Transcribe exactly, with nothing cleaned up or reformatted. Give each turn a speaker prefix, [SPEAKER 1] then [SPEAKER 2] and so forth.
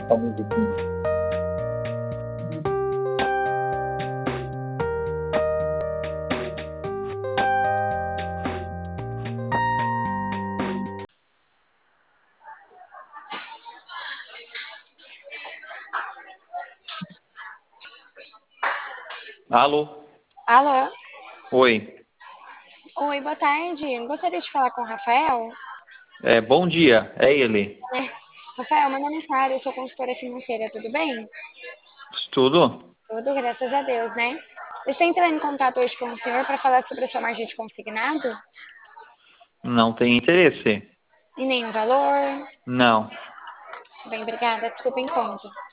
[SPEAKER 1] essa musiquinha. Alô?
[SPEAKER 2] Alô?
[SPEAKER 1] Oi.
[SPEAKER 2] Oi, boa tarde. Gostaria de falar com o Rafael.
[SPEAKER 1] É, bom dia, é ele.
[SPEAKER 2] É, Rafael, meu nome é Sara, eu sou consultora financeira, tudo bem?
[SPEAKER 1] Tudo?
[SPEAKER 2] Tudo, graças a Deus, né? Eu estou entrando em contato hoje com o senhor para falar sobre a sua margem de consignado
[SPEAKER 1] Não tem interesse?
[SPEAKER 2] e nenhum valor.
[SPEAKER 1] Não.
[SPEAKER 2] Bem, obrigada, desculpa, em conta.